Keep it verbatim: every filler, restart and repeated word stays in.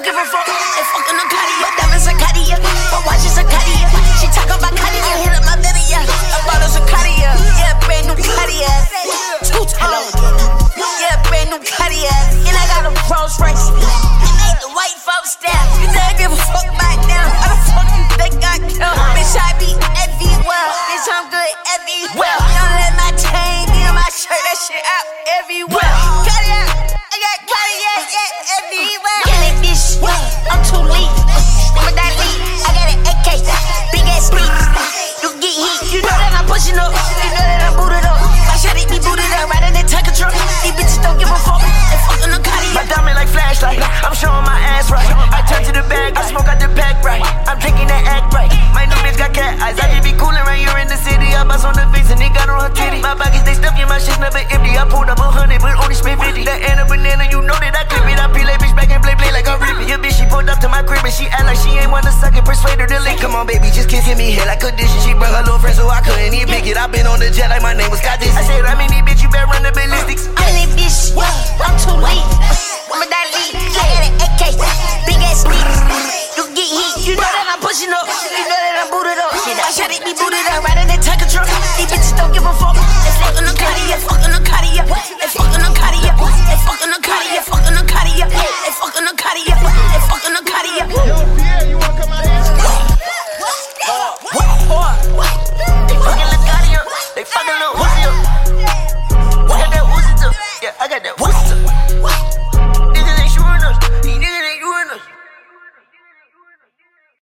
don't give a fuck. They fucking a Cartier, my diamonds a Cartier, my watch is a Cartier. She talk about Cartier, hit up my video. I bought us a Cartier, yeah, brand new Cartier. Scoots, hello. Yeah, brand new Cartier, and I got a Rolls Royce. It made the white folks step. You never give a fuck about them. How the fuck you think I come? Bitch, I be everywhere. Bitch, I'm good everywhere. Don't let my chain be on my shirt. That shit out everywhere. Cartier, I got Cartier, yeah, everywhere. Yeah, that bitch, I'm too lean. I'm a that lean. I got an A K, big ass beat. You get heat. You know that I'm pushing up. You know that I'm booted up. My shot it be booted up. Riding that tanker truck. These bitches don't give a fuck. They fucking a Cartier. My diamond like flashlight. I'm showing my ass right. I turn to the bag. I smoke out the pack right. I'm drinking that act right. My new bitch got cat eyes. I just be coolin' right here in the city. I bust on the face and they got on her titty. My pockets they stuffy. My shit's never empty. I pulled up a hundred but only spent fifty. That and a banana, you know that I clip it. I peel that bitch back and play play like I'm ripping. Your bitch she pulled up to my crib and she act like she ain't wanna suck it. Persuade her to lick. Come on baby, just kissing me here like condition. She brought her little friend so I couldn't even pick it. I been on the jet like my name was Scott Dixon. I said I'm in this bitch, you better run the ballistics. I'm in this bitch, I'm too late. I'm a that lead. I got an A K, big ass beat. You get heat. You know that I'm pushing up. You know that I'm booted up. I shot it be booted up. Riding that tanker truck. These bitches don't give a fuck.